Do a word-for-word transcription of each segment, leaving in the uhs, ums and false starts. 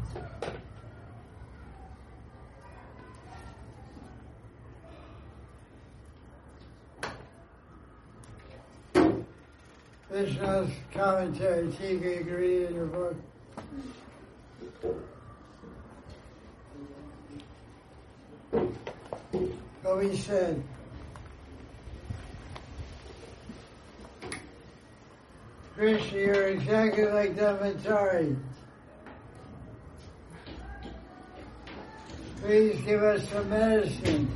Vishnu's commentary, Tika, you can read in your book. So he said, Krishna, you're exactly like Dharmatari. Please give us some medicine.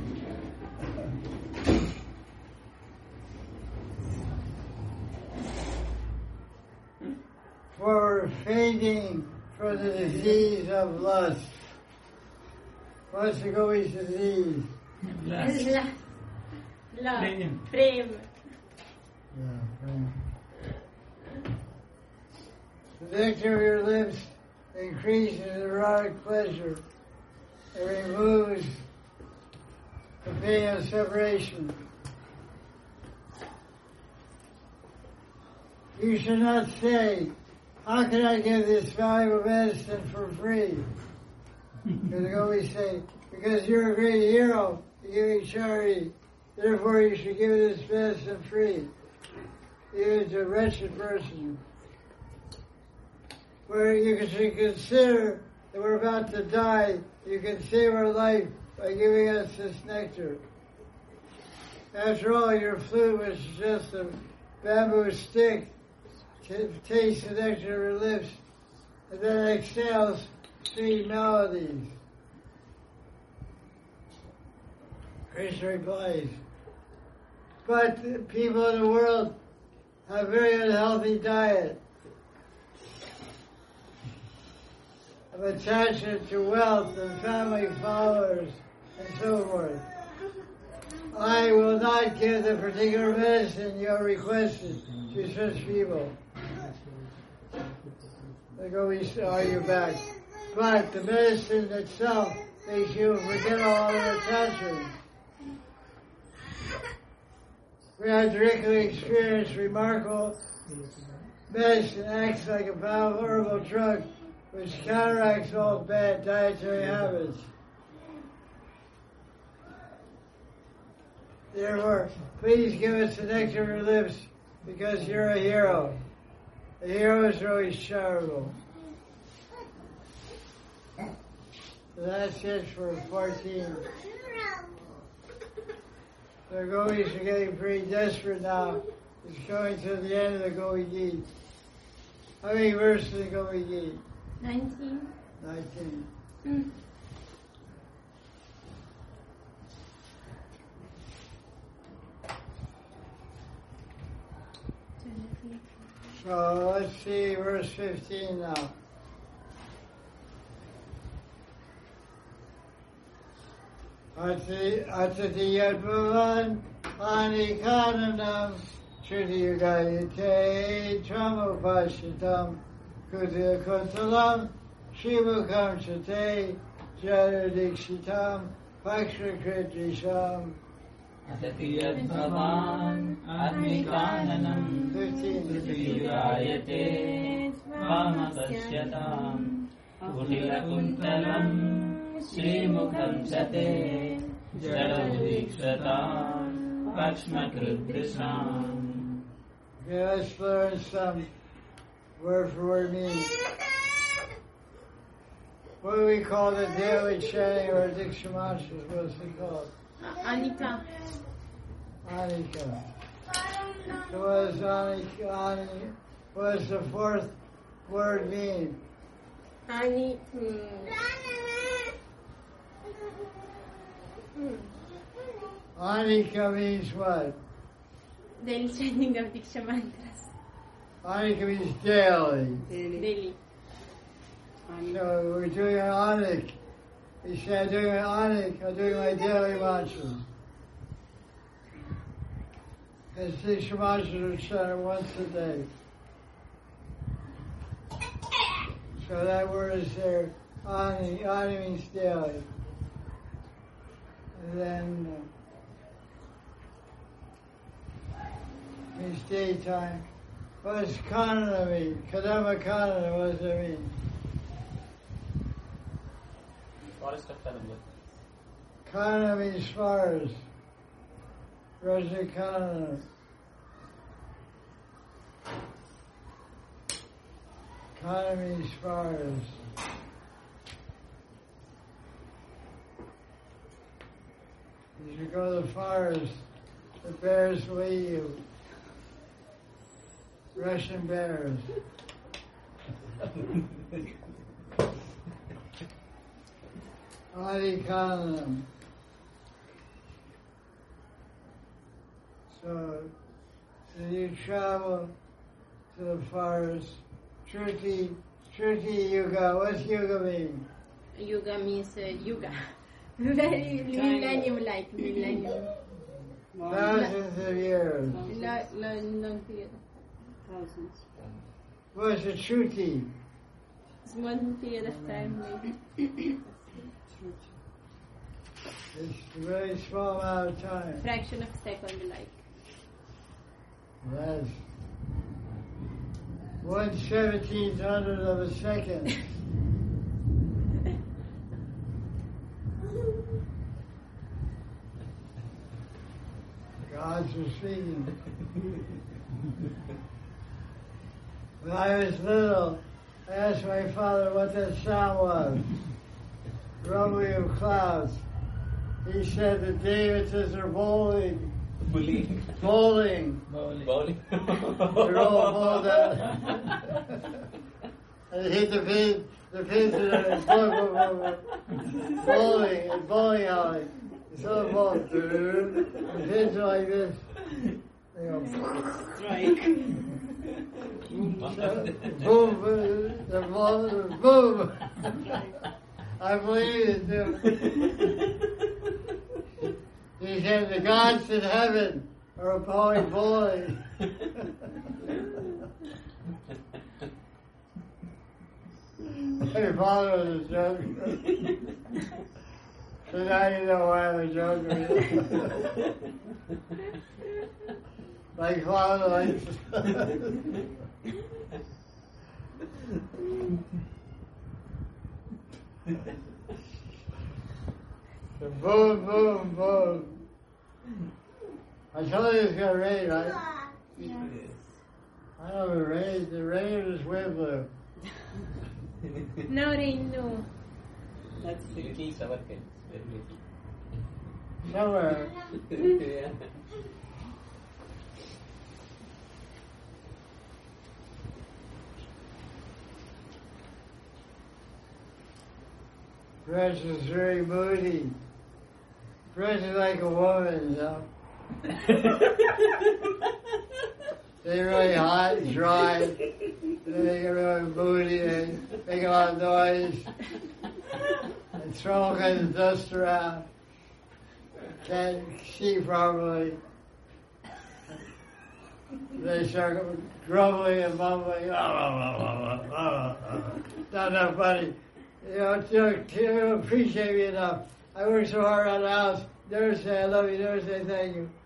For fading from the disease of lust. What's the Gopi's disease? Lust. Love. Prem. Prem. Yeah, prem. The nectar of your lips increases erotic pleasure. It removes the pain of separation. You should not say, how can I give this valuable medicine for free? Because they always say, because you're a great hero, you're giving charity, therefore you should give this medicine free. Even to a wretched person. Where you should consider that we're about to die, you can save our life by giving us this nectar. After all, your flute was just a bamboo stick. T- taste the nectar of your lips, and then exhales sweet melodies. Krishna replies, but the people in the world have very unhealthy diet of attachment to wealth and family followers and so forth. I will not give the particular medicine you have requested to such people. They go, we argue back. But the medicine itself makes you forget all your attachments. We have directly experienced remarkable medicine acts like a powerful herbal drug which counteracts all bad dietary habits. Therefore, please give us the nectar of your lips because you're a hero. The heroes are always charitable. So that's it for fourteen. The gopis are getting pretty desperate now. It's going to the end of the Gopi Gita. How many verses of the Gopi Gita? Nineteen. Nineteen. Mm. So let's see verse fifteen now. Ati atati yadbhavan anikananam Shruti Yugayate Tramopashitam Kudya Kuntalam Shivukam Chate Jadadikshitam Pakshakritisham. Atati yadbhavan admikananam Shruti Yugayate Tramopashitam Kudya Kuntalam Shrimukham Chate Jadadikshitam Pakshmakritisham. Okay, let's learn some word for word meaning. What do we call the daily chanting or Diksha mantras? What's it called? Anika. Anika. So what does Anika, Anika, what does the fourth word mean? Ani. Hmm. Hmm. Anika means what? Daily chanting of Diksha mantras. Anika means daily. Daily. So we're doing an Anik. We say, I'm doing an Anik, I'm doing my daily mantra. And Diksha mantras are chanted once a day. So that word is there. Ani, Ani means daily. And then uh, means daytime. What does Kanana mean? Kadama Kanana, what does that mean? forest of Kalamba. Kana means forest. Rajakana. Kana means forest. As you go to the forest, the bears will eat you. Russian bears. Adikanam. So, so you travel to the forest. Shruti, Shruti Yuga. What's Yuga mean? Yuga means uh, Yuga. Very millennium like millennium. Thousands of years. La, la, long period. Thousands. What's a Shruti? It's one period of time maybe. It's a very small amount of time. Fraction of a second like. That's one seventeenth hundred of a second. Gods are speaking. When I was little, I asked my father what that sound was. Rumbling of clouds. He said the Davises are bowling. Bullying. Bowling. Bowling. Bowling. They're all bowled out. And hit the pin, the pins in the bowling, and bowling alley. It's all bowling. The pins are like this. They go Strike. boom, boom, the ball, boom. I believe it too. He said the gods in heaven are bowling bowling. My father was a joker. So now you know why I'm a joker. Like father, like son. So boom, boom, boom. I told you it's gonna rain, right? Yes. I know it rains. The rain is wind blew. No rain, no. That's little shower can. Very little. Somewhere. Yeah. Fresh is very moody. Fresh is like a woman, you know. They're really hot and dry. They get really moody. They make a lot of noise. And throw all kinds of dust around. Can't see properly. They start grumbling and mumbling. Not enough money. You know, you don't appreciate me enough. I work so hard on the house. Never say I love you. Never say thank you.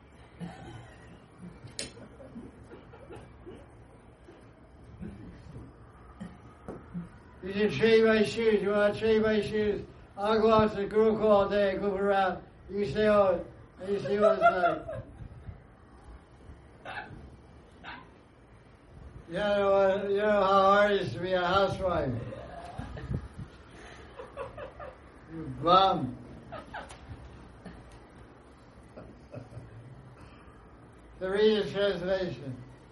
You should trade my shoes. You want to trade my shoes? I'll go out to the Gurukul all day and move around. You stay home and you see what it's like. You know, what, you know how hard it is to be a housewife. You bum. The reader's translation.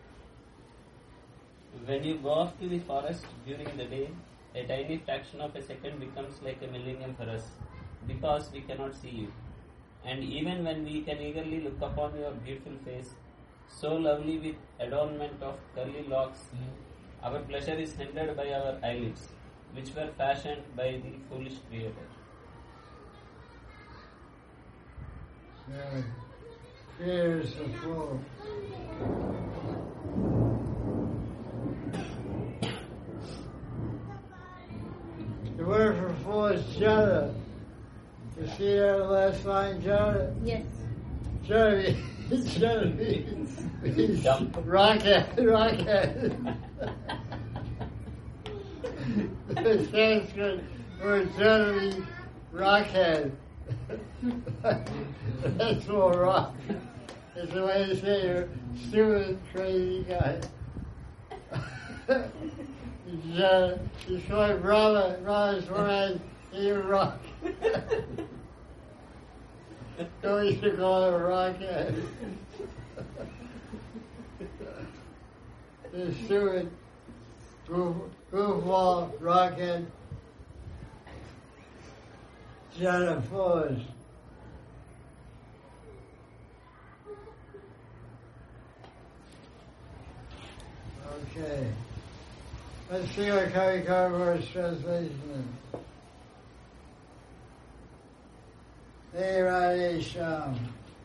When you go off to the forest during the day, a tiny fraction of a second becomes like a millennium for us, because we cannot see you. And even when we can eagerly look upon your beautiful face, so lovely with adornment of curly locks, our pleasure is hindered by our eyelids, which were fashioned by the foolish Creator. Yeah. Fears the fool. The word for fool is jada. You see that last line, jada? Yes. Jada means, jada means, means Dumb. rocket, rocket. The Sanskrit word jada means rockhead. That's more rock. It's the way to say you're stupid, crazy guy. He's, uh, he's calling Brahma, Brahma's forehead, you're rock. So we used to call him a rockhead. This stupid, goof, goofball, rockhead, John Fours. Okay. Let's see what Kavi Karvar's translation is. Hey, Radhe Shyam.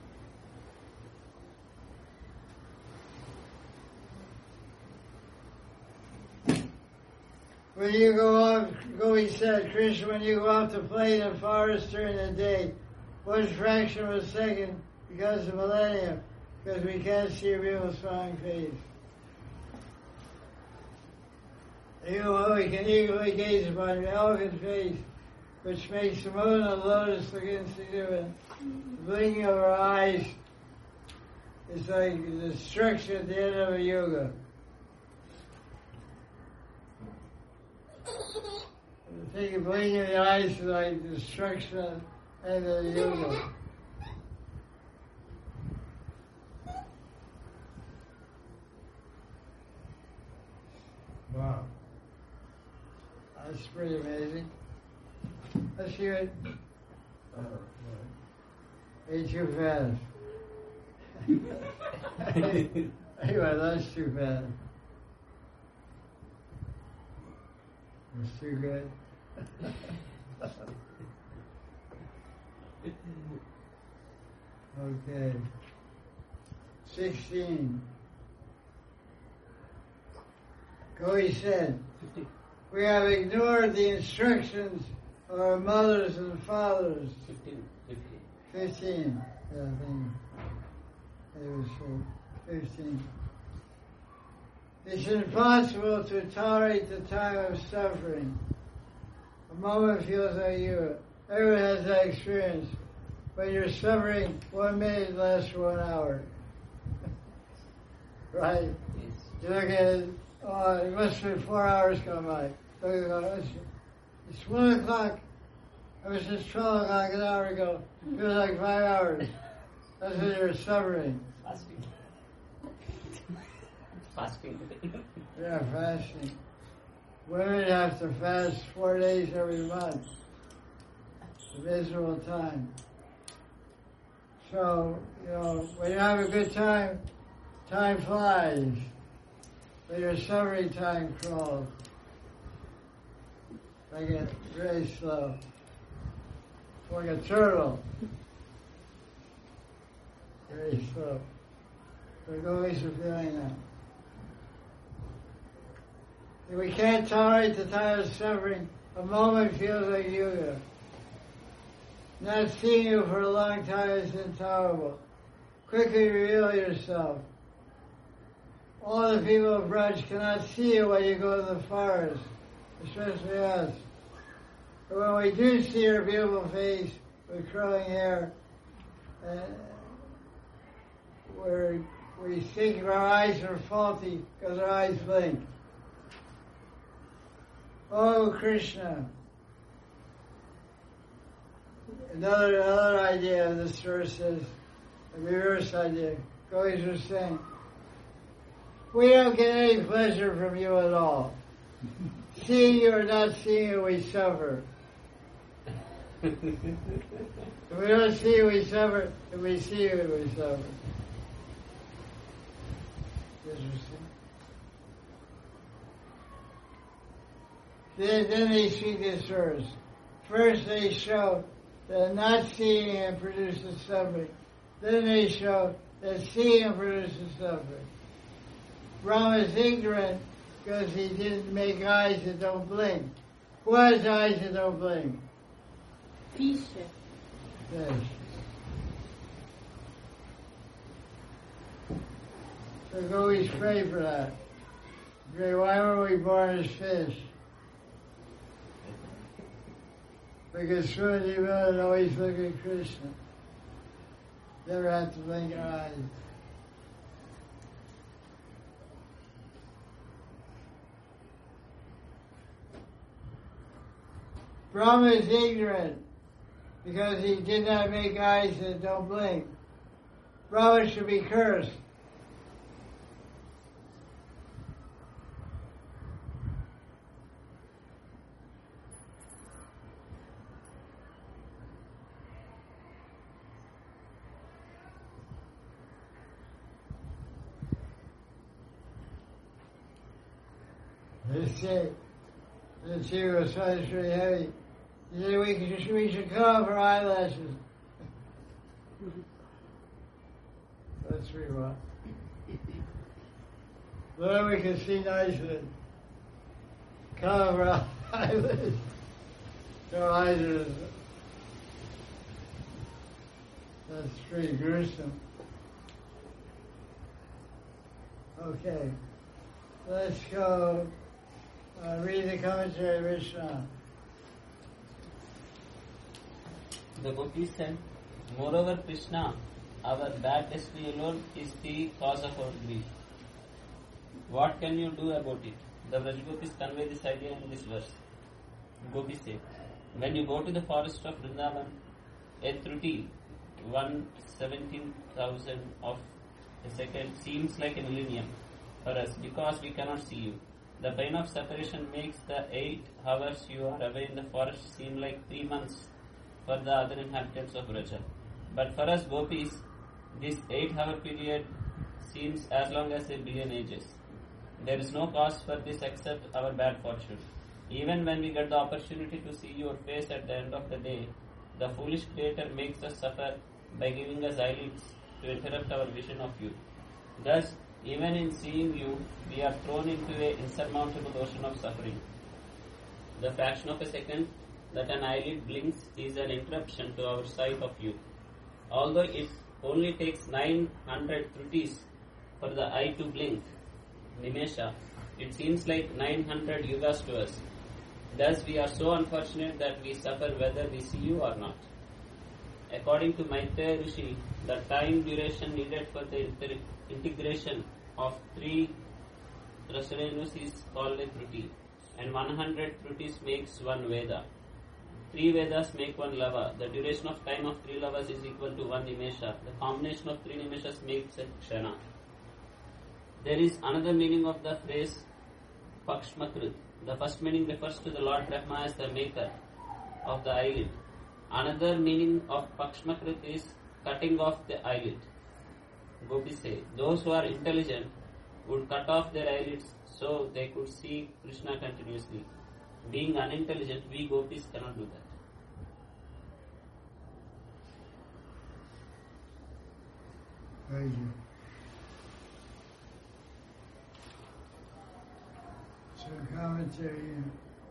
When you go off, Gopi said, Krishna, when you go off to play in the forest during the day, one fraction of a second becomes a millennium, because we can't see your beautiful smiling face. You know, we can eagerly gaze upon your elegant face, which makes the moon and lotus look insignificant. The blinking of our eyes is like the destruction at the end of a yoga. I think of blinking of the eyes is like destruction at the end of the yoga. Wow. That's pretty amazing. Let's hear it. Oh, way too fast. Anyway, that's too fast. It's too good. Okay. Sixteen. Gopi said, we have ignored the instructions of our mothers and fathers. Fifteen. Fifteen. Fifteen. Yeah, I think it was fifteen. It's impossible to tolerate the time of suffering. A moment feels like you. Everyone has that experience. When you're suffering, one minute lasts for one hour. Right? Yes. You look at it, oh, it must have been four hours gone by. Look at it, it's one o'clock. It was just twelve o'clock an hour ago. It feels like five hours. That's when you're suffering. Fasting. Fasting. Yeah, fasting. Women have to fast four days every month. It's a miserable time. So, you know, when you have a good time, time flies. When you're suffering, time crawls. Like it very slow. Like a turtle. Very slow. We're always feeling that. If we can't tolerate the time of suffering, a moment feels like yoga. Not seeing you for a long time is intolerable. Quickly reveal yourself. All the people of Braj cannot see you when you go to the forest, especially us. But when we do see your beautiful face with curling hair, uh, we're, we think our eyes are faulty because our eyes blink. Oh, Krishna. Another, another idea of this verse is the reverse idea. Gopi's was saying, we don't get any pleasure from you at all. Seeing you or not seeing you, we suffer. If we don't see you, we suffer. If we see you, we suffer. Interesting. Then, then they see this verse. First they show that not seeing him produces suffering. Then they show that seeing him produces suffering. Brahma is ignorant because he didn't make eyes that don't blink. Who has eyes that don't blink? Fish. Fish. So go always pray for that. Pray, why were we born as fish? Because when you will always look at Krishna. Never have to blink our eyes. Brahma is ignorant because he did not make eyes that don't blink. Brahma should be cursed. Let's see. Let's see what's really heavy. You say we should, we should cut off our eyelashes. That's pretty well. Then we can see nicely. Cut off our eyelids. Our eyes are, that's pretty gruesome. Okay. Let's go uh, read the commentary of Vishnu. The Gopis said, moreover, Krishna, our bad destiny alone is the cause of our grief. What can you do about it? The Vraj Gopis convey this idea in this verse. Gopis say, when you go to the forest of Vrindavan, a Truti, one seventeen thousand of a second, seems like a millennium for us because we cannot see you. The pain of separation makes the eight hours you are away in the forest seem like three months for the other inhabitants of Vraja. But for us Gopis, this eight-hour period seems as long as a billion ages. There is no cause for this except our bad fortune. Even when we get the opportunity to see your face at the end of the day, the foolish Creator makes us suffer by giving us eyelids to interrupt our vision of you. Thus, even in seeing you, we are thrown into an insurmountable ocean of suffering. The fraction of a second that an eyelid blinks is an interruption to our sight of you. Although it only takes nine hundred trutis for the eye to blink, Nimesha, it seems like nine hundred yugas to us. Thus we are so unfortunate that we suffer whether we see you or not. According to Maitreya Rishi, the time duration needed for the inter- integration of three Rasarenus is called a Truti, and one hundred Trutis makes one Veda. Three Vedas make one Lava. The duration of time of three Lavas is equal to one Nimesha. The combination of three Nimeshas makes a Kshana. There is another meaning of the phrase Pakshmakrit. The first meaning refers to the Lord Brahma as the maker of the eyelid. Another meaning of Pakshmakrit is cutting off the eyelid. Gopis say, those who are intelligent would cut off their eyelids so they could see Krishna continuously. Being unintelligent, we Gopis cannot do that. Very good. So commentary here.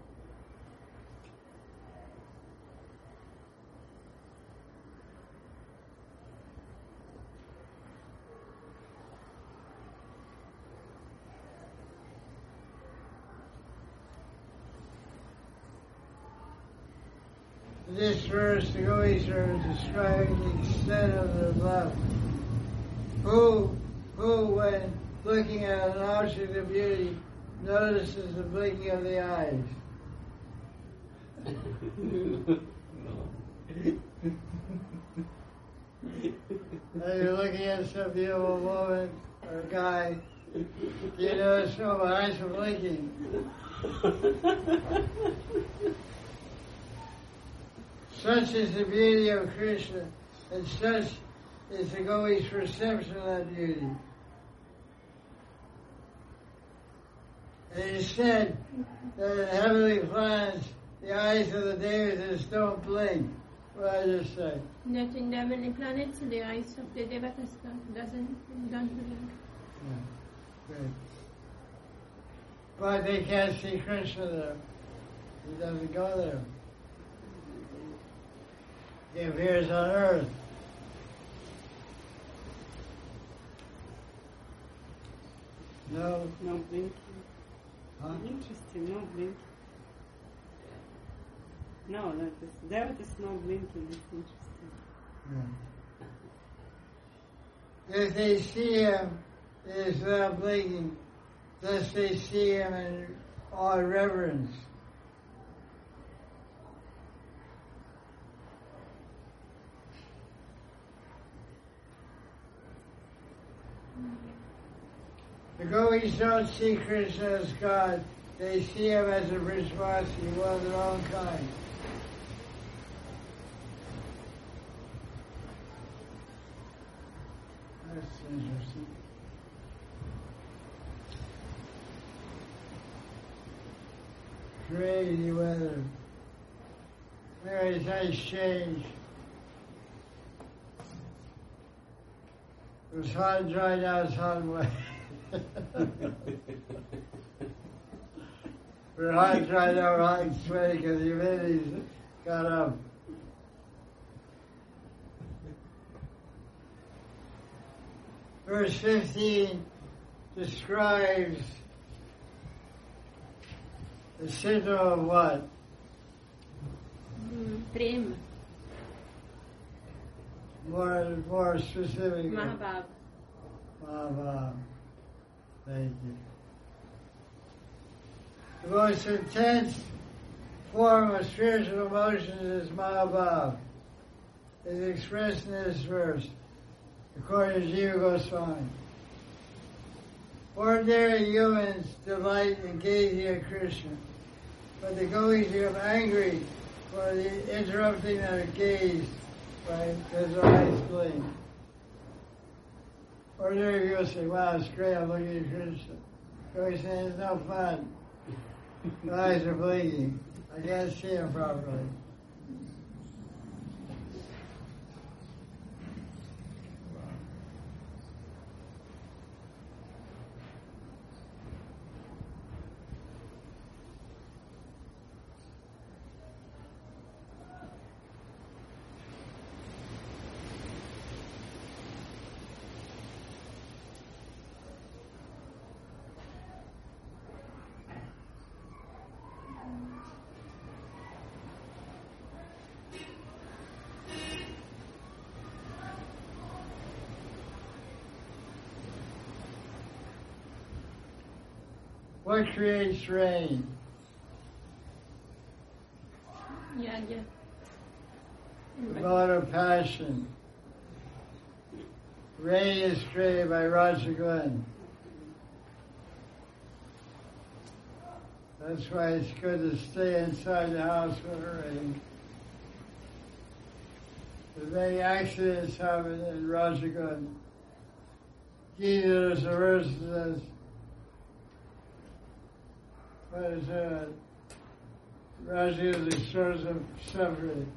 This verse, the Gopis are describing the extent of their love. Who, who, when looking at an object of beauty, notices the blinking of the eyes? Now you're looking at some beautiful woman or guy, you notice, oh, my eyes are blinking. Such is the beauty of Krishna, and such is the Gopis' perception of that beauty. It is said that in heavenly planets, the eyes of the devatas don't blink. What did I just say? That in the heavenly planets, the eyes of the devatas doesn't don't blink. Yeah, good. But they can't see Krishna there. He doesn't go there. He appears on earth. No. No blinking. Huh? Interesting, no blinking. No, that is, there it is not blinking. It's interesting. Yeah. If they see him, it is without blinking. Thus they see him in all reverence. The Gopis don't see Krishna as God. They see him as a Vrishvasi, one of their own kind. That's interesting. Crazy weather. Very nice change. It was hot and dry, now it's hot and wet. We're hot and dry, now we're hot and sweaty because the humidity's got up. Verse fifteen describes the symptom of what? Mm, Prem, More, more specific. Mahabhav. Mahabhav. Thank you. The most intense form of spiritual emotion is Mahabhav. It is expressed in this verse, according to Jiva Goswami. Ordinary humans delight in gazing at Krishna, but the Gopis become angry for the interrupting their gaze by because their eyes blink. Ordinary people say, wow, it's great, I'm looking at Krishna. Gopis say, it's no fun. My eyes are blinking. I can't see him properly. What creates rain? Yagya. The God of passion. Rain is created by Rajagun. That's why it's good to stay inside the house when it rains. There's many accidents happen in Rajagun. Gita is a verse that says, what is that? Rajagun is a source of suffering.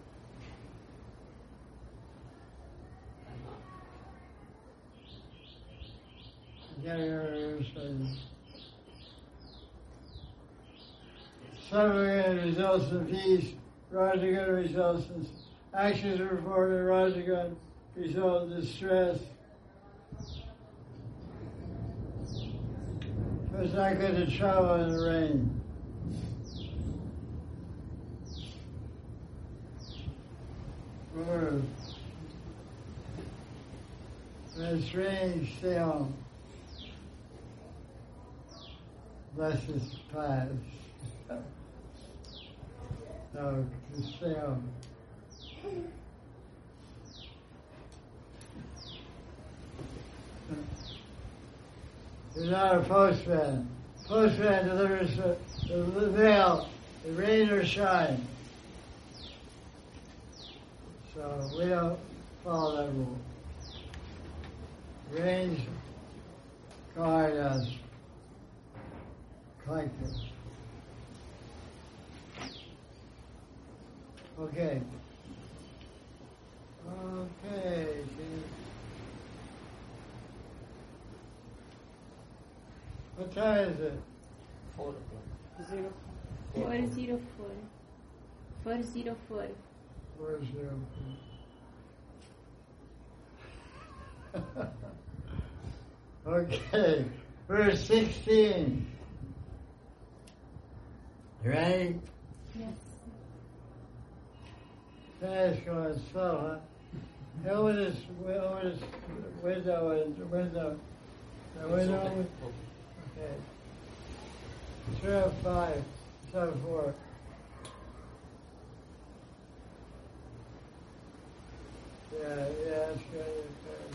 Suffering results in peace. Rajagun results in actions performed in Rajagun result in distress. So it's not good to travel in the rain. Or when it's raining, stay home. Bless his paths. No, just stay home. You're not a postman. Postman delivers the, the mail, the rain or shine. So we don't follow that rule. Rain's guide us. Collective. Okay. Okay. What time is it? Four o'clock. Zero. Four zero four. Four zero four. Four zero four. Okay. Verse sixteen. Right? Yes. Fast going slow, huh? Over this, over this window and window. The window. Okay. Three of five, seven four. Yeah, yeah, that's good.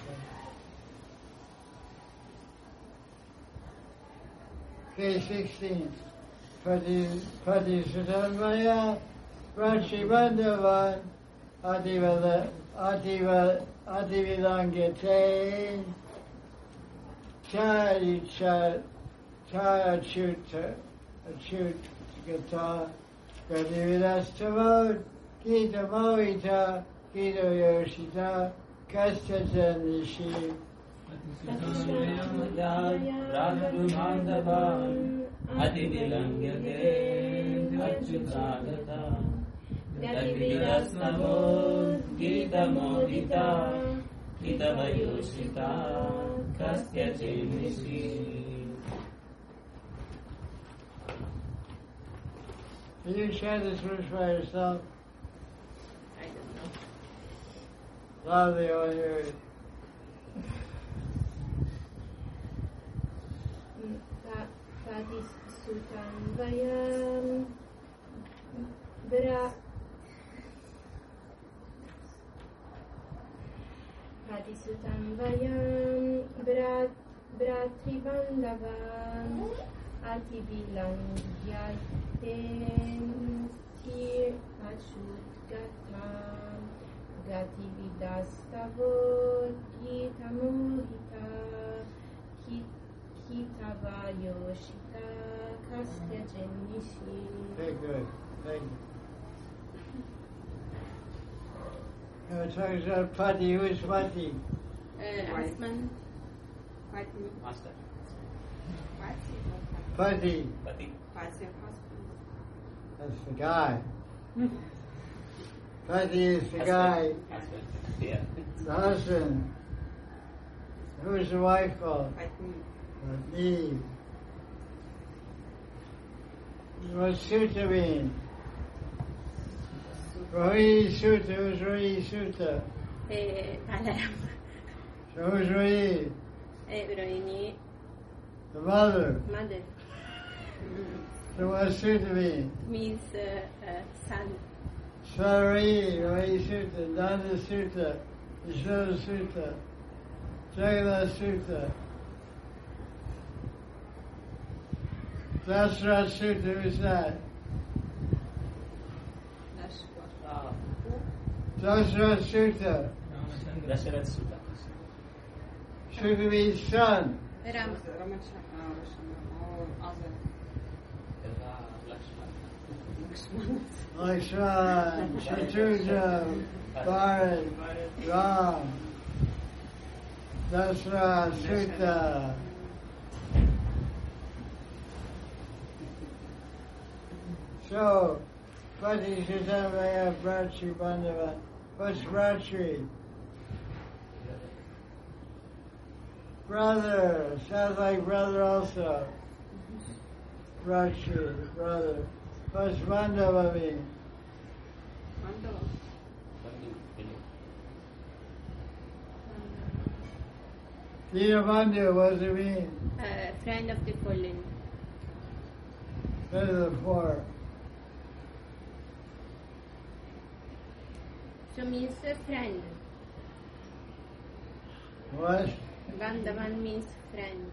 Okay, sixteen. Pati Pati Sutanmaya Rachi Bandavan Adiva Adiva Adivilangate Chari Char Chara Chuta Achut Gata Gadividastavod Gita Mohita Gita Yoshita Kasta Janishi Adivilangyate Achyutagata Gatividasnavod Gita Modita Gita Vayoshita Kastya Chemishi. Can you chant this verse by yourself? I don't know. Loudly on your Padisutan Vayam Bra Padisutan Vayam Brat Bratribandavam Ativilangyatem Sir Achut Gatam Gatividastavod Gita Mohita Kitava Yoshita Kastya Jenishi. very good. Thank you. Now it talks about Pati. Who is Pati? Uh, husband. Master. Pati. Pati. That's the guy. Pati is the guy. Husband. Yeah. The husband. Who is the wife called? Me. What's Sutta mean? Rohi Sutta. Who's Rohi Sutta? Eh, Palam. So who's Rohi? Eh, Rohini. The mother. Mother. So what's Sutta mean? Means uh, uh, son. Swari, Rohi Sutta, Nanda Sutta, Yashoda Sutta, Jagannath Sutta. Dasrat Sutta, who's that? Dasrat Sutta. Dasharat Sutta. Sutta means son. Ram. Lakshman, Shatrugna, Bharat, Ram, Dasrat Sutta. So, Pati Sutanmaya Bratri Bandhava. What's Bratri? Brother. Sounds like brother also. Bratri, brother. What's Bandhava mean? Dinabandhu, what does it mean? Uh, friend of the fallen. Friend of the poor. So means a friend. What? Bandhavan means friend.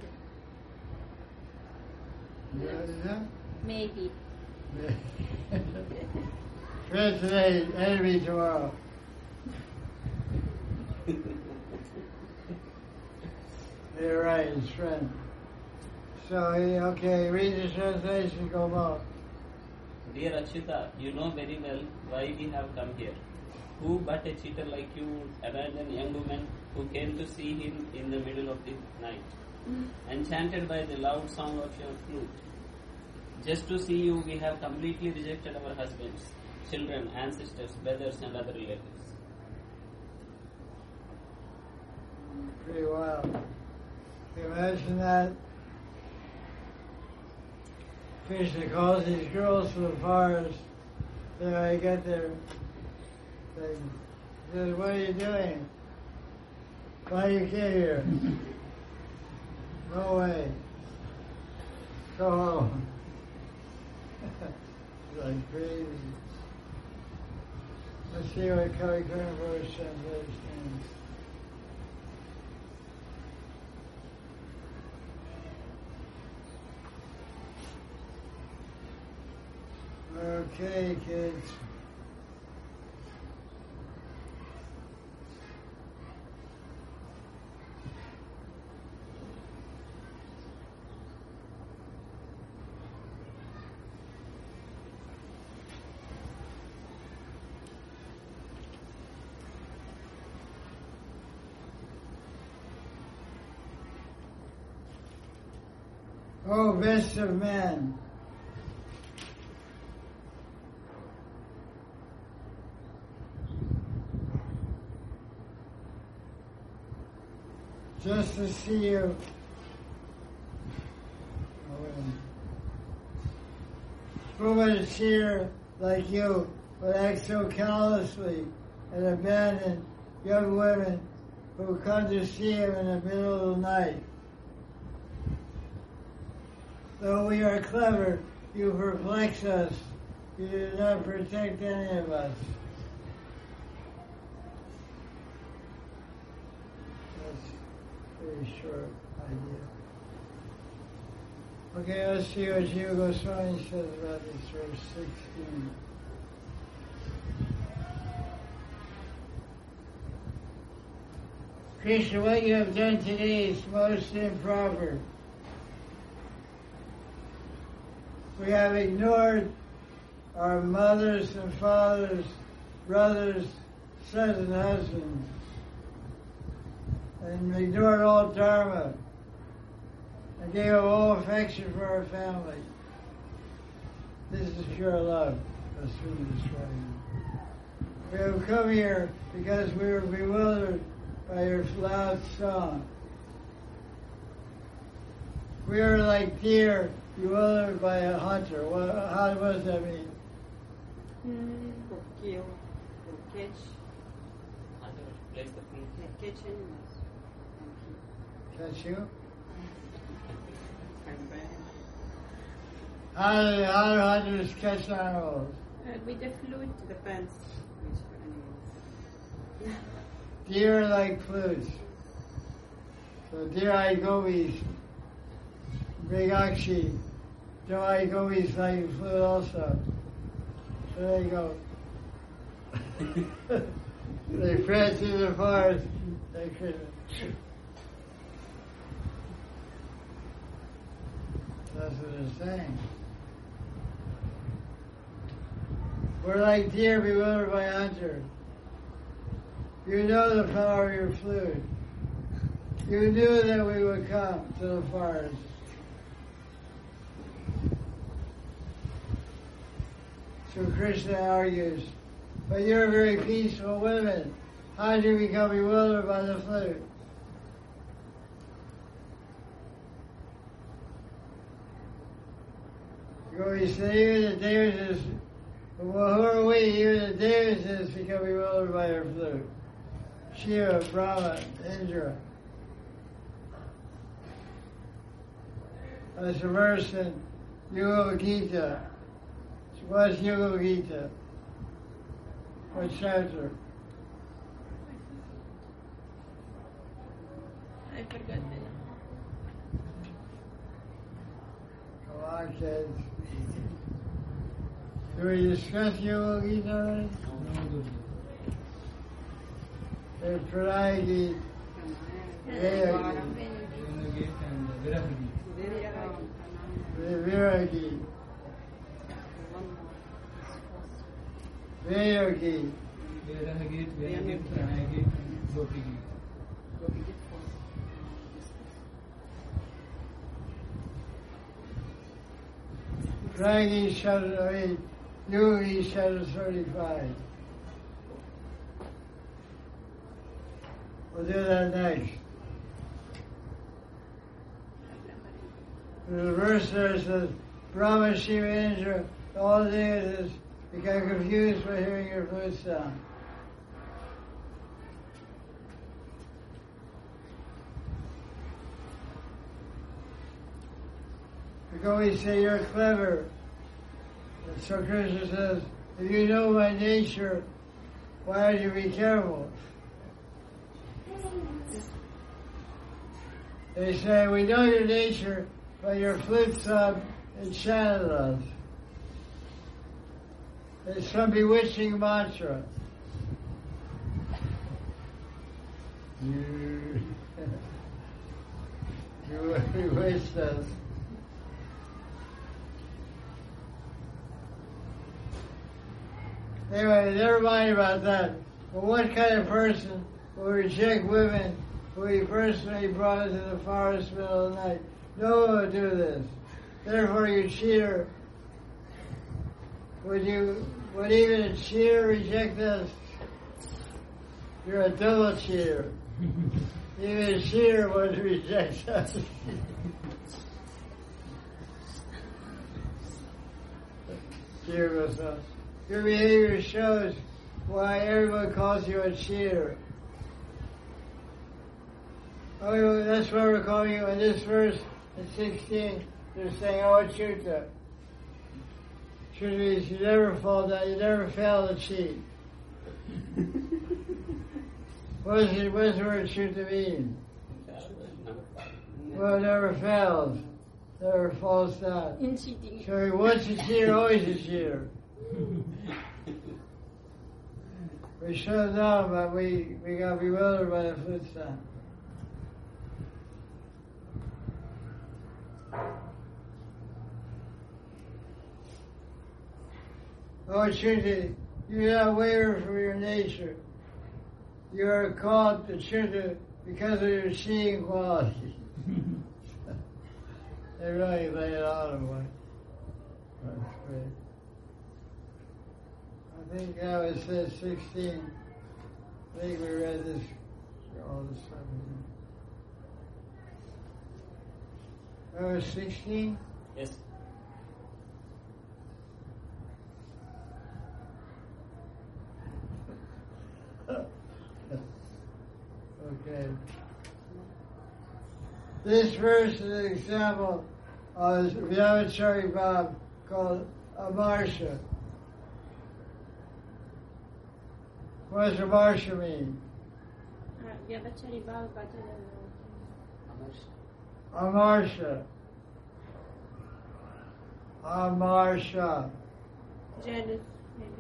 What is that? Maybe. Friend today, enemy tomorrow. You're right, it's friend. So, okay, read the translation, go on. Dear Achyuta, you know very well why we have come here. Who but a cheater like you would abandon young women who came to see him in the middle of the night, enchanted by the loud song of your flute? Just to see you, we have completely rejected our husbands, children, ancestors, brothers, and other relatives. Pretty wild. Can you imagine that? Krishna calls these girls to the forest. Then I get there. He says, what are you doing? Why you came here? No way. Go home. Like crazy. Let's see what Kali Karnavara translation is. Okay, kids. O best of men, just to see you, who would cheer like you, but act so callously and abandon young women who come to see him in the middle of the night. Though we are clever, you perplex us. You do not protect any of us. That's a very short idea. Okay, let's see what Jiva Goswami says about this verse sixteen. Krishna, what you have done today is most improper. We have ignored our mothers and fathers, brothers, sons and husbands, and ignored all dharma, and gave up all affection for our family. This is pure love, as we describe it. We have come here because we were bewildered by your loud song. We are like deer bewildered by a hunter. What, how does that mean? Mm. To kill, to catch, Hunter place the proof. like catch animals. Catch you? And burn. How do, how do hunters catch animals? Uh, with the flute. Depends which animals. Deer like flutes. So deer-eyed gopis, big Akshi, deer-eyed gopis like flute also. So there you go. They prance through the forest like Krishna. That's what they're saying. We're like deer bewildered by hunter. You know the power of your flute. You knew that we would come to the forest. So Krishna argues, but you're very peaceful women. How did you become bewildered by the flute? You say even the Davises, well, who are we? Even the Davises become bewildered by our flute. Shiva, Brahma, Indra. There's a verse in Yuga Gita. What's Yuga Gita? What chapter? I forgot the name. Come on, kids. Do we discuss Yoga Gita already? There's Pranaya Gita. Veda Gita. Vira Gita. Veda Gita. Dragi Shadra, I mean, Yogi Shadra thirty-five. We'll do that next. There's a verse there that says, Brahma, Shiva, Indra, all the deities become confused by hearing your flute sound. always say you're clever. And so Krishna says, if you know my nature, why don't you be careful? They say, we know your nature, but your flute sub enchanted us. It's some bewitching mantra. You, you bewitched us. Anyway, never mind about that. But what kind of person will reject women who he personally brought into the forest middle of the night? No one will do this. Therefore, you cheater. Would you, would even a cheater reject us? You're a double cheater. Even a cheater would reject us. Cheer yourself. Your behavior shows why everyone calls you a cheater. Oh, that's why we're calling you in this verse in sixteen. They're saying, "Oh, Achyuta." Achyuta means you never fall down, you never fail to cheat. What does it, what does the word Achyuta mean? Well, it never fails, never falls down. In cheating. So once a cheater, always a cheater. We should have known, but we, we got bewildered by the flute sound. Oh, Achyuta, you do not waver from your nature. You are called Achyuta because of your seeing quality. They really lay it on him. Like, that's great. I think that was said sixteen. I think we read this all this time. That was sixteen? Yes. Okay. This verse is an example of Vyavachari Bhav called Amarsha. What does Amarsha mean? Vyavachari Bhav Bhajan. Amarsha. Amarsha. Jealous, maybe.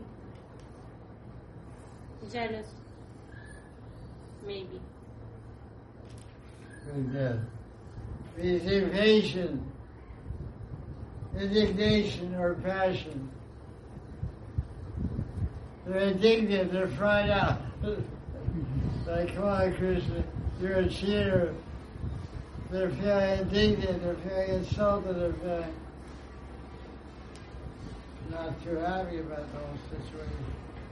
Jealous. Maybe. Very good. Means impatient, indignation, or passion. They're indignant, they're fried out. Like, come on, Krishna, you're a cheater. They're feeling indignant, they're feeling insulted, they're feeling not too happy about the whole situation.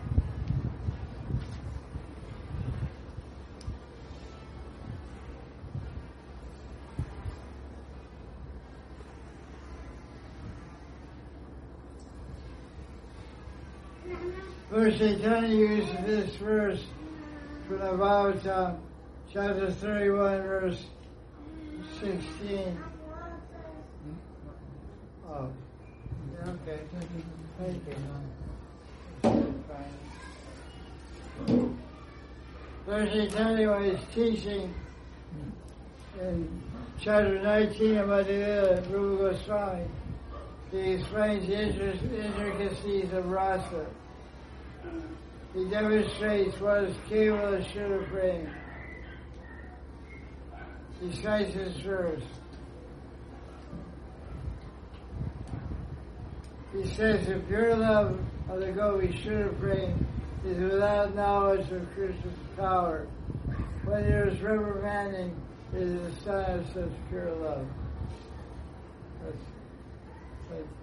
Lord Chaitanya uses this verse from the Bhagavatam, chapter thirty-one, verse sixteen. Oh, yeah, okay. Thank you. Fine. Lord Chaitanya was teaching in chapter nineteen of Madhya Rupa Goswami. He explains the intricacies of rasa. He demonstrates what is Kevala Shuddha Prema. He cites this verse. He says the pure love of the Gopi Shuddha Prema is without knowledge of Krishna's power. When there is reprimanding, it is a sign of such pure love. That's, that's it.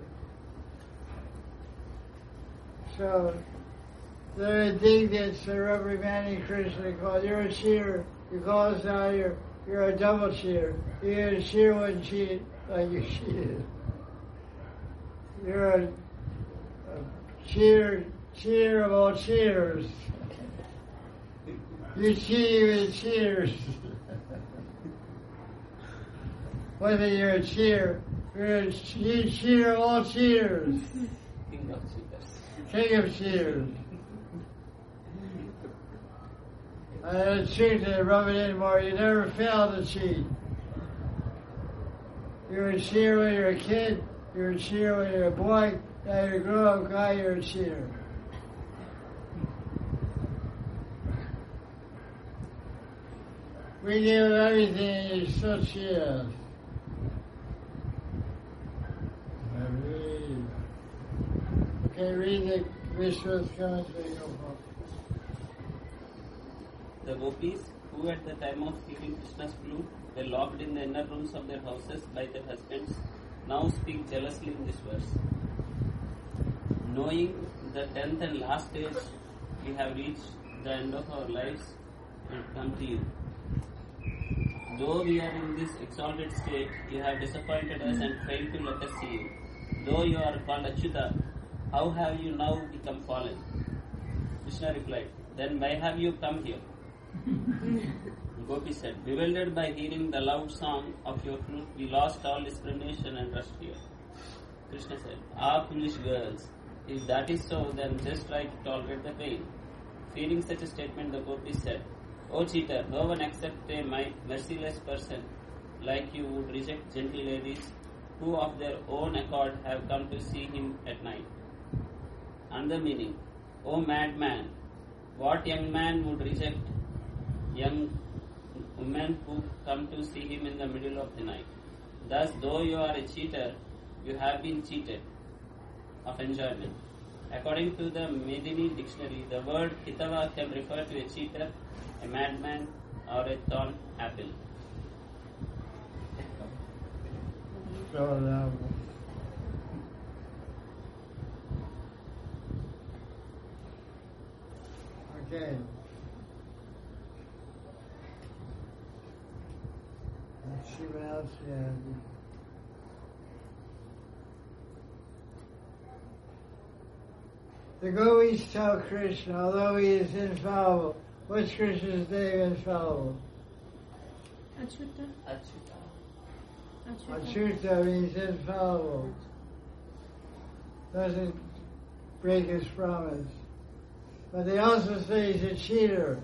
So, they're indignant, they're reprimanding Krishna, called, you're a cheater, you call us out here, you're a double cheater. You're a cheater wouldn't cheat like you cheated. You're a, a cheater, cheater of all cheaters. You cheat even cheaters. Whether you're a cheater, You're a che- cheater of all cheaters. King of cheaters. King of cheaters. I had cheat to rub it in more. You never fail to cheat. You're a cheater when you're a kid. You're a cheater when you're a boy. Now you're a grown-up guy, you're a cheater. We give him everything and you still cheat us. Read. Okay, read the Vishwa's commentary. The gopis, who at the time of hearing Krishna's flute were locked in the inner rooms of their houses by their husbands, now speak jealously in this verse. Knowing the tenth and last stage, we have reached the end of our lives and come to you. Though we are in this exalted state, you have disappointed us and failed to let us see you. Though you are called Achyuta, how have you now become fallen? Krishna replied, then why have you come here? Gopi said, bewildered by hearing the loud song of your flute, we lost all discrimination and rushed here. Krishna said, ah, foolish girls, if that is so, then just try to tolerate the pain. Fearing such a statement, the Gopi said, O cheater, no one except a merciless person like you would reject gentle ladies who of their own accord have come to see him at night. Another meaning, O madman, what young man would reject young women who come to see him in the middle of the night? Thus, though you are a cheater, you have been cheated of enjoyment. According to the Medini dictionary, the word Hitava can refer to a cheater, a madman, or a thorn apple. So now, okay. Let's see what else we have. The gopis tell Krishna, although he is infallible, what's Krishna's name infallible? Achyuta. Achyuta. Achyuta. Achyuta means infallible. Doesn't break his promise. But they also say he's a cheater.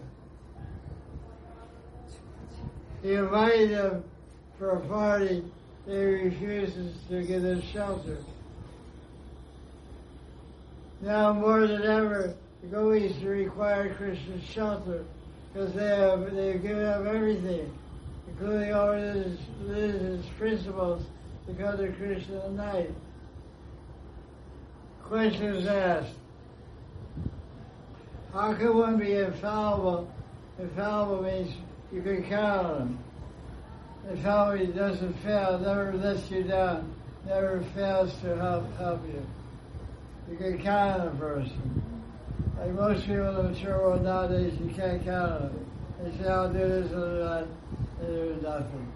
He invited them for a party. They refuses to give them shelter. Now more than ever, the gopis require Krishna's shelter because they have they've given up everything, including all religious, religious principles, to come to Krishna at night. Question is asked: how can one be infallible? Infallible means you can count on him. Infallible doesn't fail, never lets you down, never fails to help help you. You can count on a person. Like most people in the mature world nowadays, you can't count on them. They say, I'll do this or that, and they do nothing.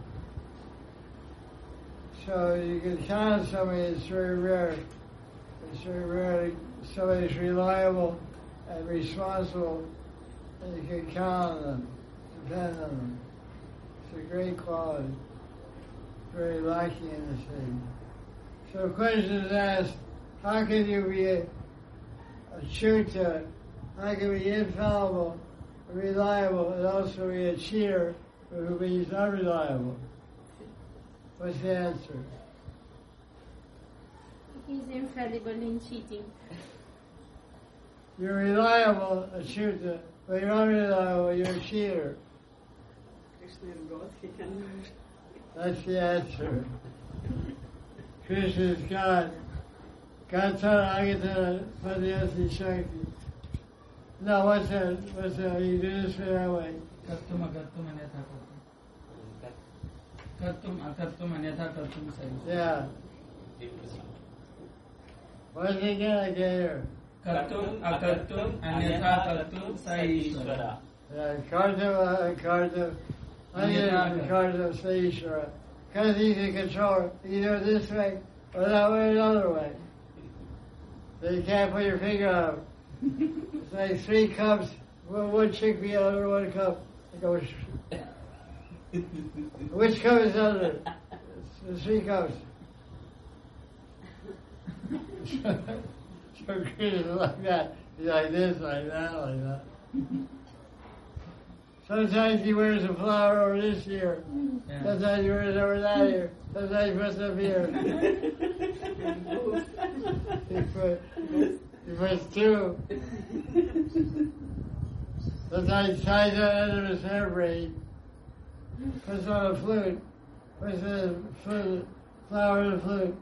So you can count on somebody, it's very rare. It's very rare. Somebody's reliable and responsible, and you can count on them, depend on them. It's a great quality, very lacking in this age. So the question is asked, how can you be a, a Achyuta? How can you be infallible, reliable, and also be a cheater who means unreliable? What's the answer? He's infallible in cheating. You're reliable, Achyuta, but you're unreliable, you're a cheater. Krishna is God, he can. That's the answer. Krishna is God. Gatara Agata Padhyasi Shakti. No, what's that? What's that? You do this that way. कर्तुम अकर्तुम अन्यथा कर्तुम कर्तुम अकर्तुम अन्यथा कर्तुम सही Yeah. What's it again? I can't hear. कर्तुम अकर्तुम अन्यथा कर्तुम सही ईश्वरा. Yeah, Kartam, Kartam, Anyata Kartam Saishwara. Because he's in control. You do it this way, or that way, or another way. So you can't put your finger on it. It's like three cups, one, one chickpea under one cup. It goes. Which cup is under? It's the three cups. So Krishna like that. He's like this, like that, like that. Sometimes he wears a flower over this ear. Yeah. Sometimes he wears it over that ear. Sometimes he puts it up here. he, put, he puts two. Sometimes he ties it under his hair braid. Puts on a flute. Puts a flute, flower in a flute.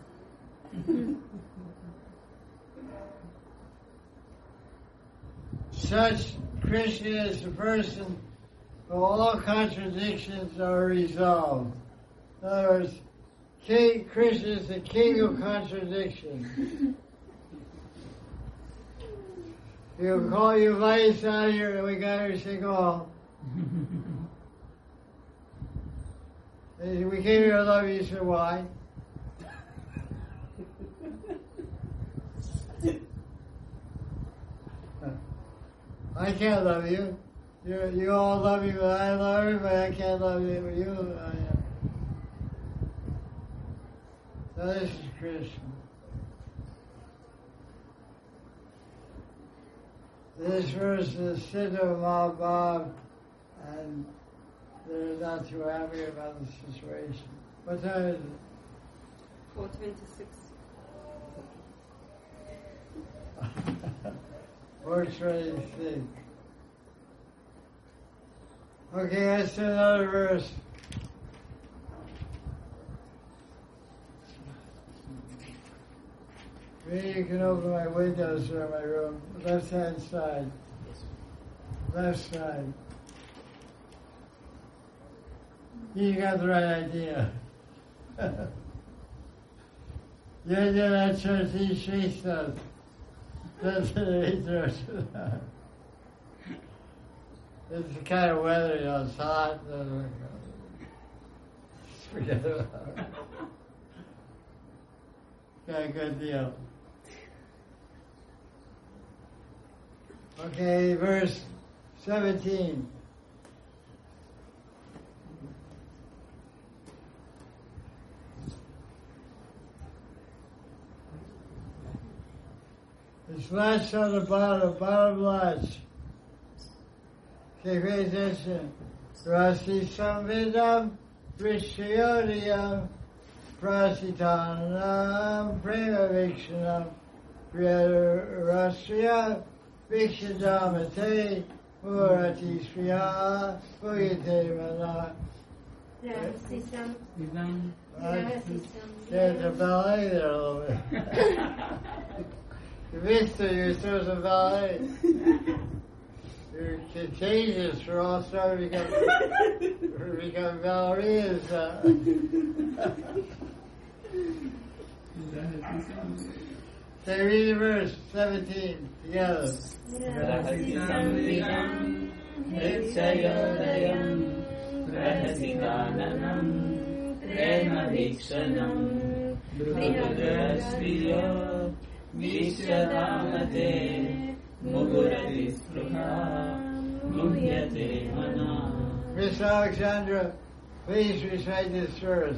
Such Krishna is the person of all contradictions are resolved. In other words, King Krishna is the king of contradiction. He'll call you vice out here, and we got everything all. And we came here to love you. You said why? I can't love you. You you all love me, but I love you, but I can't love you. But you, I am. So this is Krishna. This verse is Siddha Mahabhav, and they're not too happy about the situation. What time is it? four twenty-six. four twenty-six. Okay, let's do another verse. Maybe you can open my windows or my room. Left hand side. Left side. You got the right idea. You did that church, he shakes us. That's the It's the kind of weather, you know, it's hot. Forget about it. Got a good deal. Okay, verse seventeen. It's latch on the bottom, bottom latch. Okay, pay attention. Rasi samvidam, rishyodiyam, prasitanam, prema vikshanam, priyarasya, vikshadamate, murati sriya, uyate mana. Rahasisam. Isam. There's a ballet there a little bit. You missed it, you're supposed to ballet. You're contagious for all starting to become, for become ballerinas. Uh. Okay, read the verse seventeen together. Rahasisam vidam, nitsyayodayam, rahasikananam, prema vikshanam, drupadastriyo, vikshadamate, mugurati spruha, muhyate mana. Miss Alexandra, please recite this verse.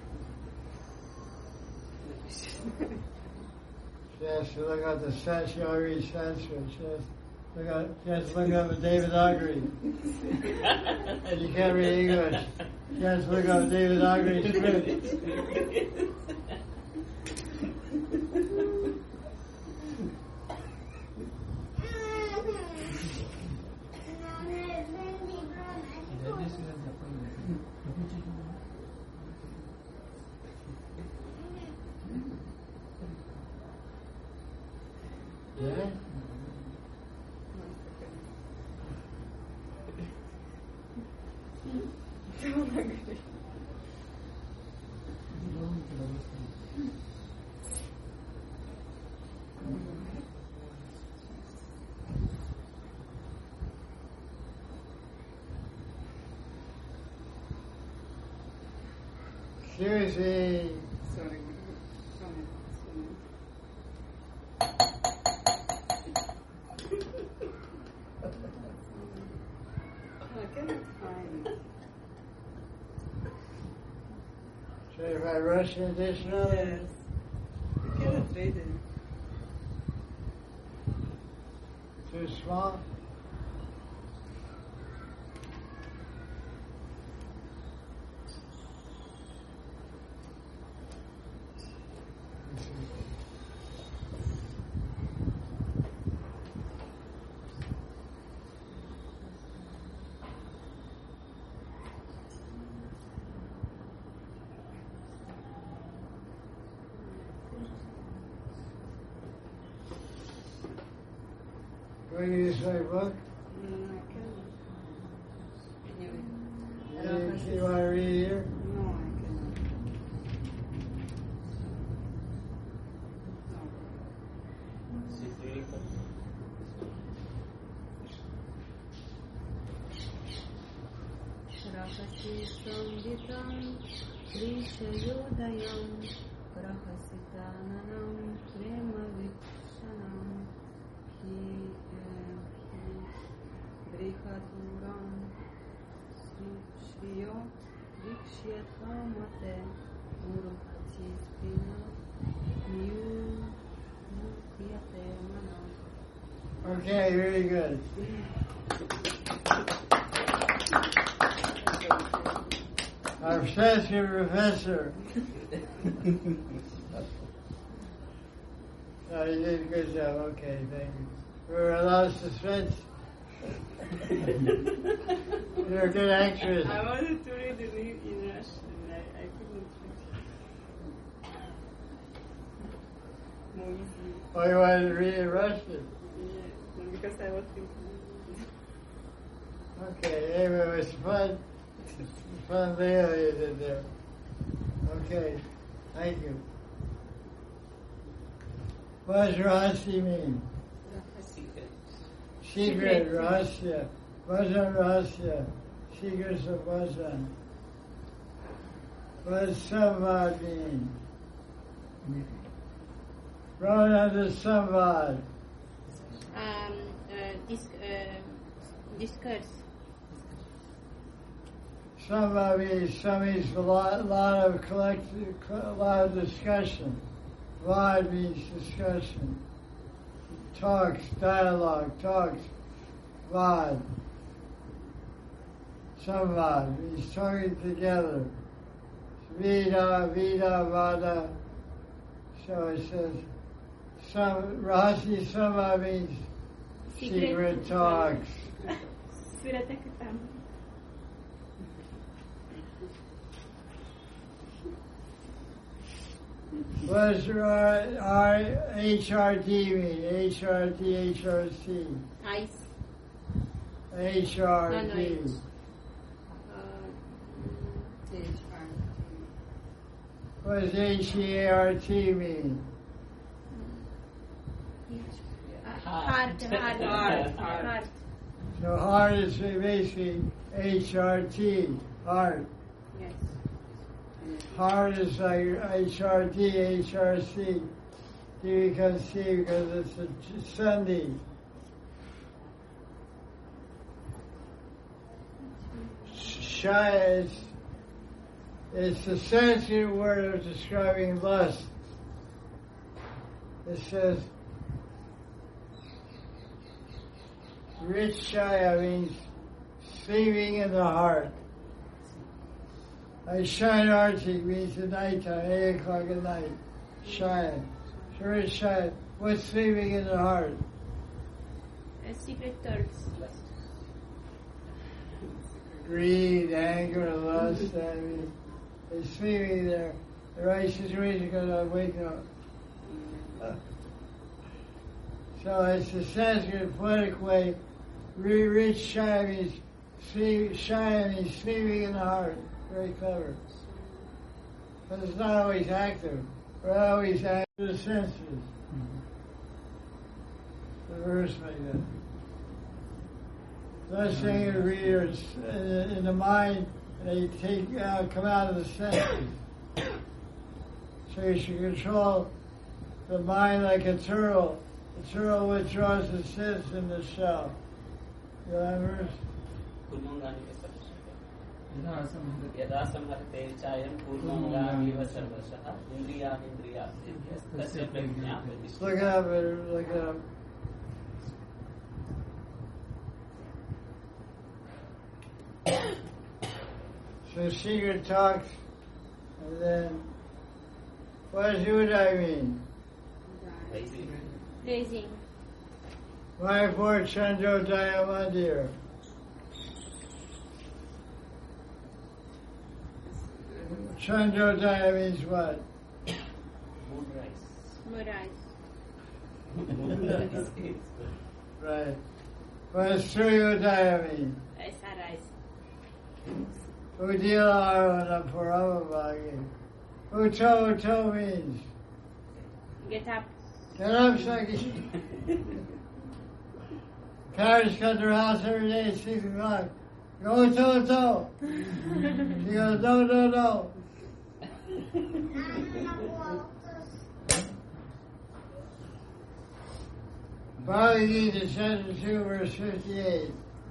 She has to look up the set. She already reads Sanskrit. She has to look up, she has to look up David Augury. You can't read English. She has to look up David Augury's script. Yeah? Seriously. Sorry. Okay, fine. Should I write Russian additional? Yes. You cannot read too small? When you use my book, Mm, I can. Anyway. you, you want to read it here? No, I cannot. No. She's reading for Rahasi samvitam krishayodayam rahasitananam prema vikshanam hi brihaduram shriyo vikshyatamate murukati spina nyu nukriyate manam. Okay, very good. Our associate professor. Oh, you did a good job. Okay, thank you. We were allowed suspense. You're a good actress. I wanted to read it in, in Russian. I, I couldn't read. More easily. Oh, you wanted to read in Russian? Yeah, because I was thinking. Okay, anyway, it was fun. Fun video you did there. Okay, thank you. What does Rahasi mean? secret. Secret, Rahasya. Bhajan Rahasya. Secrets of Bhajan. What does Samvad mean? Run under Samvad. Um, uh, disc, uh, discourse. Samvad means, some means a lot, lot of collective, a lot of discussion. Vad means discussion. Talks, dialogue, talks. Vad. Samvad means talking together. Vida, Vida, Vada. So it says, some, Rahasi Samvad means Secret. secret talks. Suratakitam. What does R, R, H R T mean? H R T, H R C. Ice. H R No, no, T. it's- H R. What does H E A R T mean? Heart, heart, heart, heart. So heart is basically H R T, heart. Yes. Heart is like H R T, H R C. T becomes C because it's a Sunday. Shaya is it's the Sanskrit word of describing lust. It says rich Shaya means sleeping in the heart. Like Shine Arctic means the nighttime, eight o'clock at night. Shine. So rich Shaya. What's sleeping in the heart? Uh, secret thoughts. Greed, anger, lust, I mean, it's sleeping there. The right situation is going to wake up. Uh, so it's the Sanskrit poetic way. Re- rich Shaya means sleep, Shaya means sleeping in the heart. Very clever. But it's not always active. We're always active to the senses. The verse like that. Last thing the readers in the mind, they take uh, come out of the senses. So you should control the mind like a turtle. The turtle withdraws the sits in the shell. You know that verse? कुर्मङ्गानि सर्वशः यदा संहरते चायं कुर्मङ्गानिव सर्वशः इन्द्रियाणीन्द्रियार्थेभ्यः तस्य प्रज्ञा प्रतिष्ठिता. Look it up, look it up. So secret talks, and then what does Uday mean? Raising. Why for Chandrodaya Mandir? Chandrodaya means what? Moon rise. Moonrise. Right. What does Suryodaya mean? Sunrise. Udila Arvana Puravabhagi. Uto Uto means Get up. get up, Saki. Parents come to her house every day at six o'clock. Go Uto Uto. She goes, no, no, no. Bhagavad Gita, chapter two, verse fifty-eight.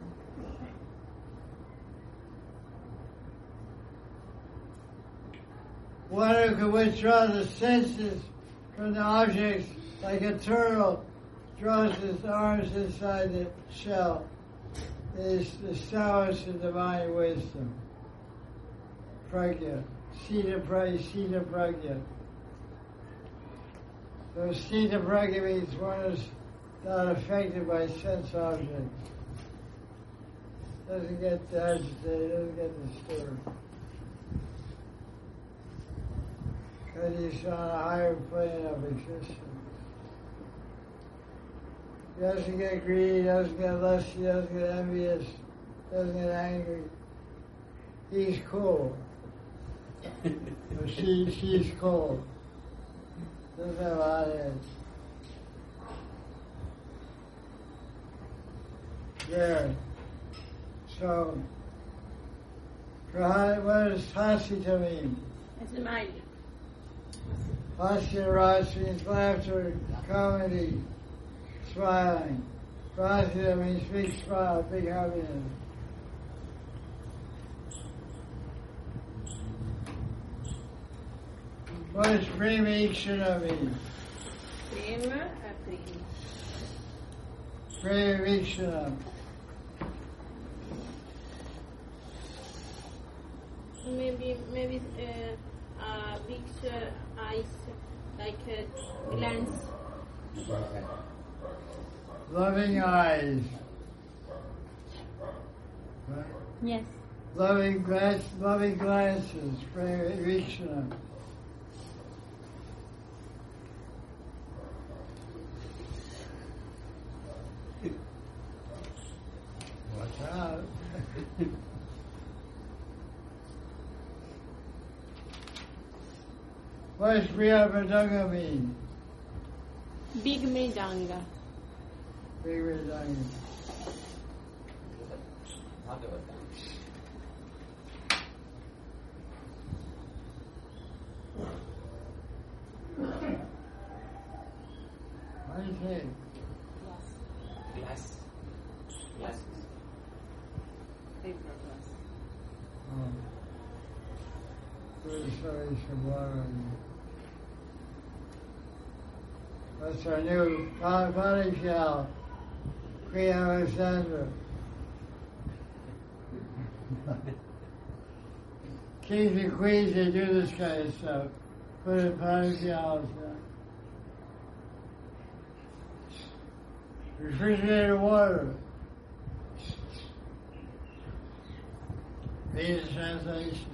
One who can withdraw the senses from the objects like a turtle draws its arms inside the shell is established in divine wisdom. Pragya. Sita Pragya. Sita Pragya. So Sita Pragya means one is not affected by sense objects. Doesn't get agitated, doesn't get disturbed. Because he's on a higher plane of existence. He doesn't get greedy, doesn't get lusty, doesn't get envious, doesn't get angry. He's cool. Or she, she's cool. Doesn't have hot heads. There. So, what does Hasita mean? Smile. Hasya Raj means laughter, comedy, smiling. Rasya means big smile, big happiness. What does Prema-ikshana mean? Prema, uh, prema. Prema-ikshana. Maybe, maybe uh, uh, big uh, eyes, like uh, glance. Loving eyes. Right? Yes. Loving glance, loving glances, Prema-ikshana. Watch out. What does Priya Mridanga mean? Big Mridanga. Big Mridanga. What do you think? Glass. Glass. Paper glass. Oh. Good stories from water. That's our new body shell, Queen Alexandra. Kings and queens, they do this kind of stuff. Put in body shells. Refrigerated water. These translations.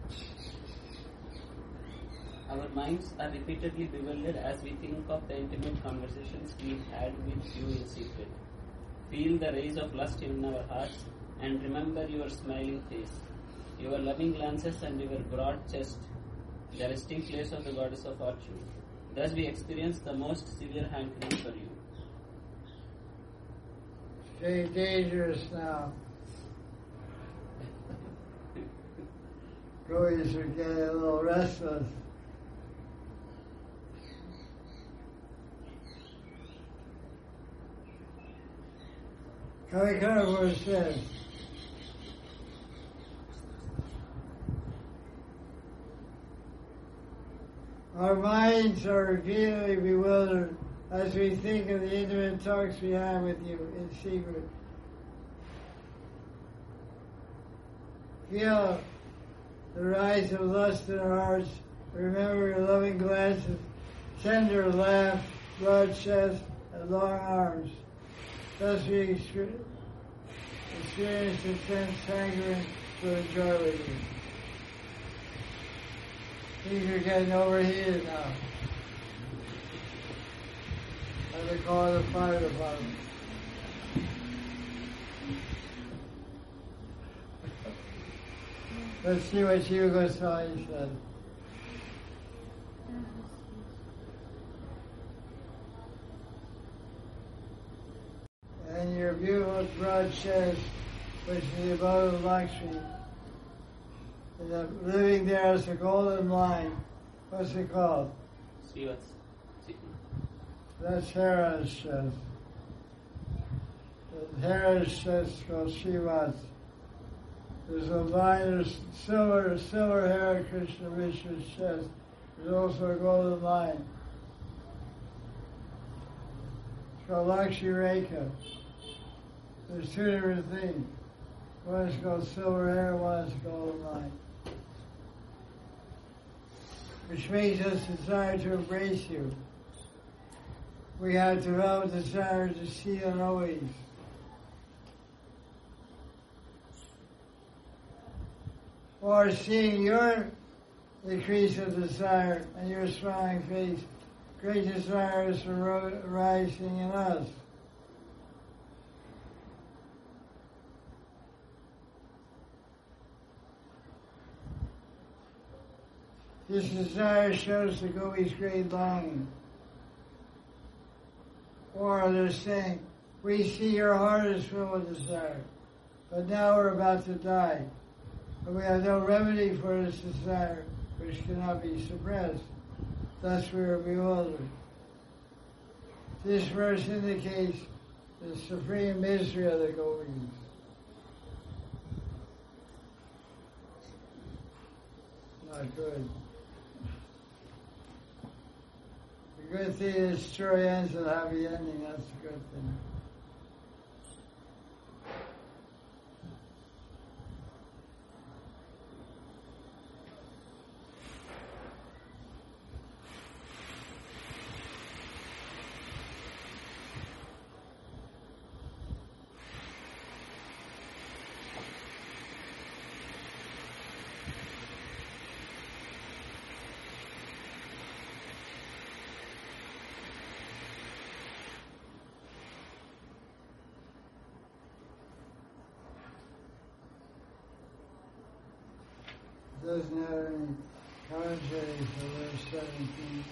Our minds are repeatedly bewildered as we think of the intimate conversations we had with you in secret. Feel the rise of lust in our hearts and remember your smiling face, your loving glances and your broad chest, the resting place of the goddess of fortune. Thus we experience the most severe hankering for you. Stay dangerous now. Gopis are getting a little restless. Kavikarva says, our minds are repeatedly bewildered as we think of the intimate talks we have with you in secret. Feel the rise of lust in our hearts. Remember your loving glances, tender laugh, broad chest, and long arms. Thus we experience intense hankering to enjoy with you. Things are getting overheated now. I have to call the fire department. Let's see what Shiva Goswami said. And your beautiful broad chest, which is the abode of Lakshmi, and the living there is a golden line. What's it called? Sivas. That's Hera's chest. The Hera's chest is called Shivas. There's a line of silver, silver hair Krishna Vishnu's chest. There's also a golden line. It's called Lakshmi Rekha. There's two different things. One is called silver hair, one is golden line. Which makes us desire to embrace you. We have developed desire to see and always. Or seeing your increase of desire and your smiling face, great desires are arising in us. This desire shows the Gopi's great longing. Or they're saying, we see your heart is filled with desire, but now we're about to die. But we have no remedy for this desire, which cannot be suppressed. Thus we are bewildered. This verse indicates the supreme misery of the Gopis. Not good. The good thing is the story ends with a happy ending. That's a good thing. Doesn't have any commentary for verse seventeen.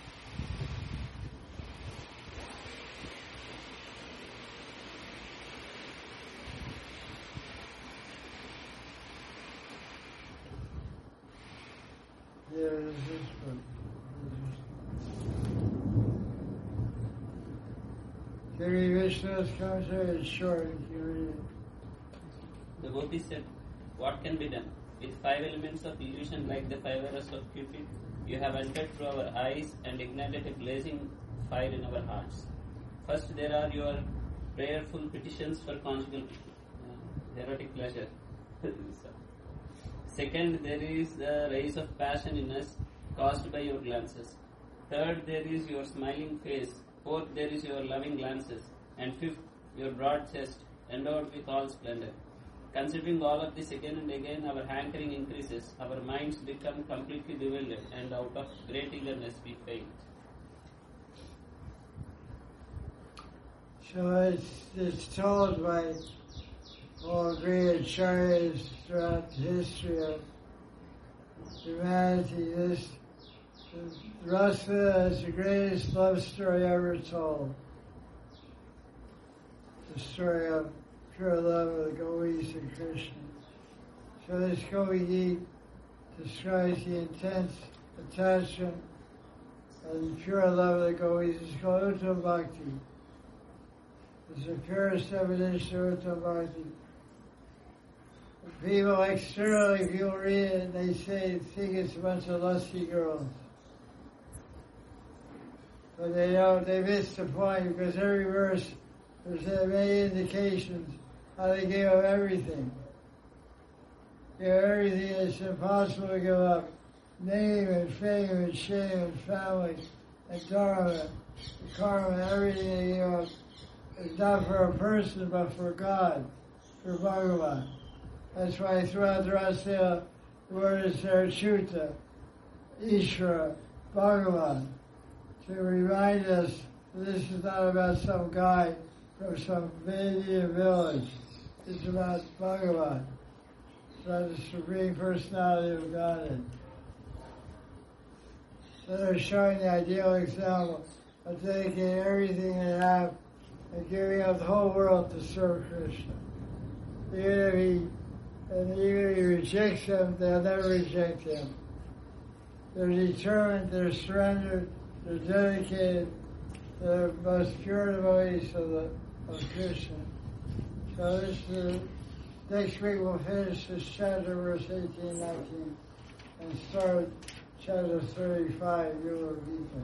Yeah, there's this book. Can you read Vishnu's commentary? It's short. Can you read it? The Gopi said, what can be done? With five elements of illusion like the five arrows of Cupid, you have entered through our eyes and ignited a blazing fire in our hearts. First, there are your prayerful petitions for conjugal uh, erotic pleasure. Second, there is the rise of passion in us caused by your glances. Third, there is your smiling face. Fourth, there is your loving glances. And fifth, your broad chest, endowed with all splendor. Considering all of this again and again, our hankering increases, our minds become completely bewildered, and out of great eagerness we faint. So it's, it's told by all great acharyas throughout the history of humanity. This Rasa is the greatest love story ever told. The story of pure love of the Gopis and Krishna. So this Gopi Gita describes the intense attachment and pure love of the Gopis. It's called Uttama Bhakti. It's the purest definition of Uttama Bhakti. People externally, people read it and they say, think it's a bunch of lusty girls. But they don't, they miss the point, because every verse, there's many indications how they gave up everything. give everything that's impossible to give up. Name and fame and shame and family and dharma, karma, everything that you give up is not for a person but for God, for Bhagavan. That's why throughout the Rasya, the word is Sarchuta, Ishvara, Bhagavan, to remind us that this is not about some guy from some Vedic village. It's about Bhagavan. It's about the Supreme Personality of Godhead. So they're showing the ideal example of dedicating everything they have and giving up the whole world to serve Krishna. Even if he, and even if he rejects them, they'll never reject him. They're determined, they're surrendered, they're dedicated, they're the most pure devotees of, the, of Krishna. So this is, next week we'll finish this chapter, verse eighteen, nineteen, and start chapter thirty-five, Yoga Gita.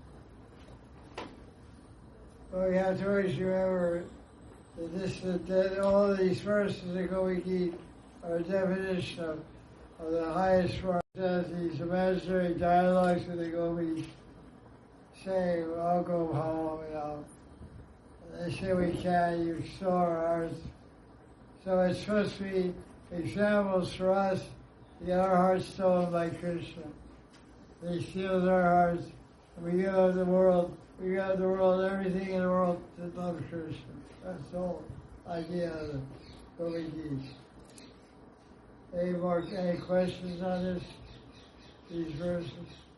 But we have to always remember that this, that all of these verses that go we Gita are a definition of, of the highest form. These imaginary dialogues that they go we say, well, I'll go home, you know. They say we can, you extol our hearts. So it's supposed to be examples for us to get our hearts stolen by Krishna. They steal our hearts, and we give up the world, we give up the world, everything in the world to love Krishna. That's the whole idea of the Holy Gita. Any more, any questions on this, these verses?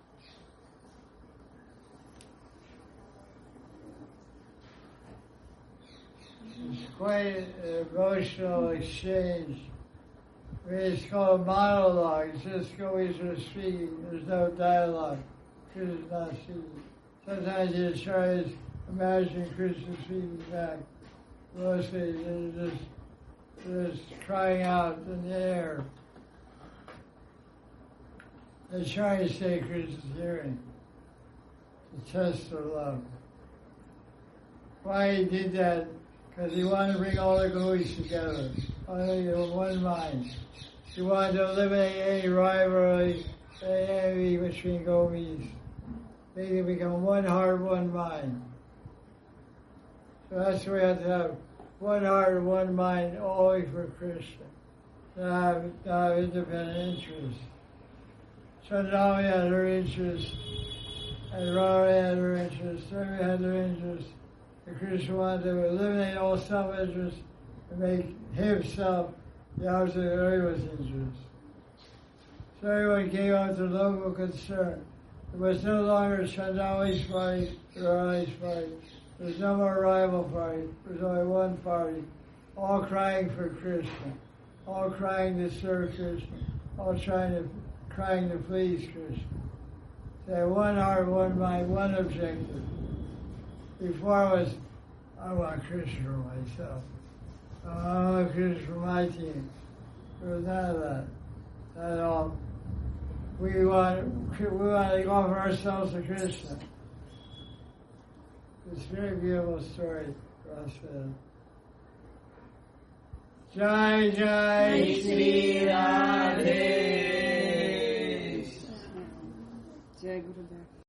It's quite an emotional exchange. I mean, it's called monologue. It's just Govinda speaking. There's no dialogue. Krishna's not speaking. Sometimes the acharyas imagine Krishna speaking back. Mostly they're just, they're just crying out in the air. The acharyas say Krishna's hearing to test their love. Why he did that? Because he wanted to bring all the gopis together, only in one mind. He wanted to eliminate any rivalry, any envy between gopis. They can become one heart, one mind. So that's why we have to have one heart and one mind, always for Krishna. Not have, not have independent interests. Chandrama had her interests, and Radha had her interests, everyone had their interests. And Krishna wanted to eliminate all self-interest and make himself the object of everyone's interest. So everyone gave up their local concern. There was no longer Chandali's party, Radha's party. There was no more rival party. There was only one party, all crying for Krishna, all crying to serve Krishna, all trying to, crying to please Krishna. They had one heart, one mind, one objective. Before it was, I want Krishna for myself. I want Krishna for my team. There was none of that. Not at all. We want, we want to offer ourselves to Krishna. It's a very beautiful story for us. Jai Jai Shri Radhe. Jai Gurudev.